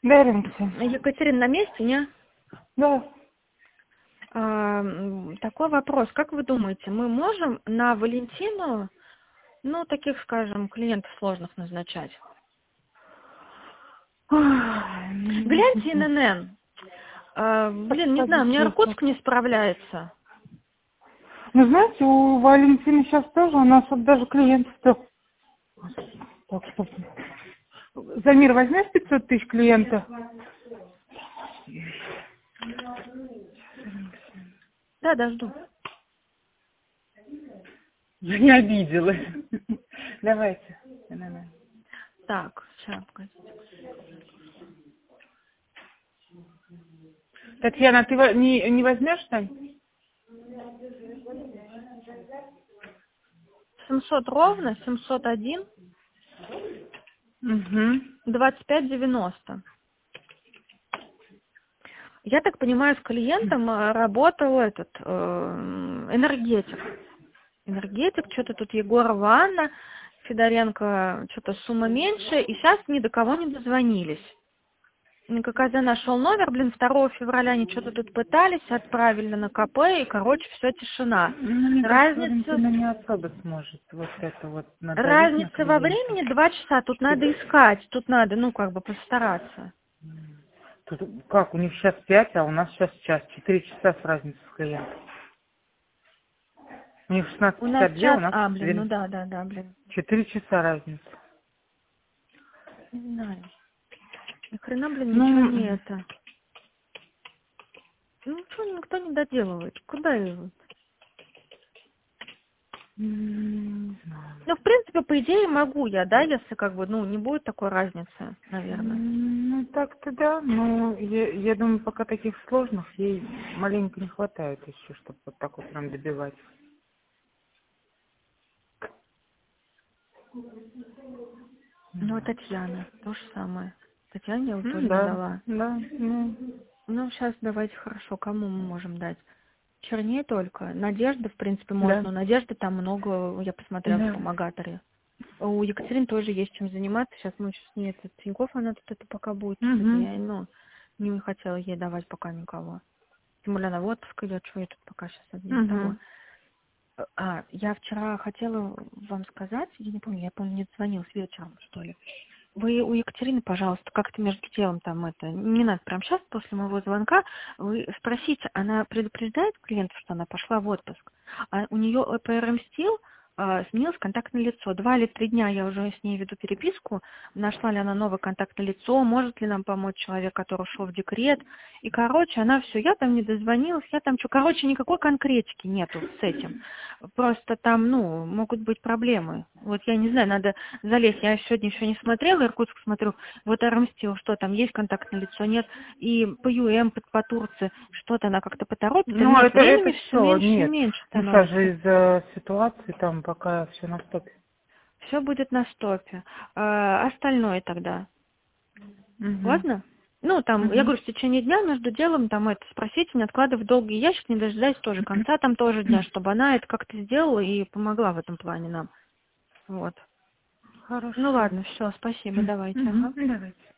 Даринка. Екатерина на месте, не? Да. Такой вопрос. Как вы думаете, мы можем на Валентину, ну, таких, скажем, клиентов сложных назначать? Гляньте ИНН. Блин, не знаю, мне Иркутск не справляется. Ну, знаете, у Валентины сейчас тоже у нас вот даже клиентов-то... Так, стоп. Замир, возьмешь 500 тысяч клиента? Да, жду. Я не обиделась. Давайте. Так, сейчас, погодите. Татьяна, ты не возьмешь, Тань? 700 ровно, 701, Угу. 25,90. Я так понимаю, с клиентом работал этот энергетик. Энергетик, что-то тут Егорова Анна, Федоренко, что-то сумма меньше, и сейчас ни до кого не дозвонились. ККЗ нашел номер, 2 февраля они что-то тут пытались, отправили на КП, и, короче, все тишина. Разница не особо сможет вот это вот надавить. Разница во времени 2 часа, тут надо искать, тут надо, постараться. Тут, как, у них сейчас 5, а у нас сейчас час. 4 часа с разницей с клиентом. У них 16:52, у нас час, у нас... блин. 4 часа разница. Не знаю. Ни хрена, блин, ничего не это. Ничего никто не доделывает. Куда его? В принципе, по идее, могу я, да, если не будет такой разницы, наверное. Так-то да, но я думаю, пока таких сложных ей маленько не хватает еще, чтобы вот так вот прям добивать. Татьяна, то же самое. Татьяне я тоже не Да, дала. да. Сейчас давайте хорошо, кому мы можем дать? Чернее только. Надежда, в принципе, может, но Надежды там много, я посмотрела в помогаторе. У Екатерины тоже есть чем заниматься. Сейчас мы с ней Тинькофф, она тут это пока будет. Я не хотела ей давать пока никого. Тем более она в отпуск идет, что я тут пока сейчас одна того. Я вчера хотела вам сказать, я не помню, не звонилась вечером, что ли. Вы у Екатерины, пожалуйста, как-то между делом не надо прямо сейчас, после моего звонка, вы спросите, она предупреждает клиентов, что она пошла в отпуск, а у нее ЭПРМ стил сменилось контактное лицо. 2 или 3 дня я уже с ней веду переписку, нашла ли она новое контактное лицо, может ли нам помочь человек, который ушел в декрет. И, она все, я там не дозвонилась, никакой конкретики нету с этим. Просто там, могут быть проблемы. Вот я не знаю, надо залезть. Я сегодня еще не смотрела, Иркутск смотрю, вот Армстил, что там, есть контактное лицо, нет. И по ЮМ, по Турции, что-то она как-то поторопится. Это все меньше и меньше становится. Сейчас же из-за ситуации там пока все на стопе. Все будет на стопе. Остальное тогда. Ладно? Я говорю, в течение дня между делом спросите, не откладывать в долгий ящик, не дожидаясь тоже конца тоже дня, чтобы она это как-то сделала и помогла в этом плане нам. Вот. Хорошо. Ладно, все, спасибо, давайте. Давайте.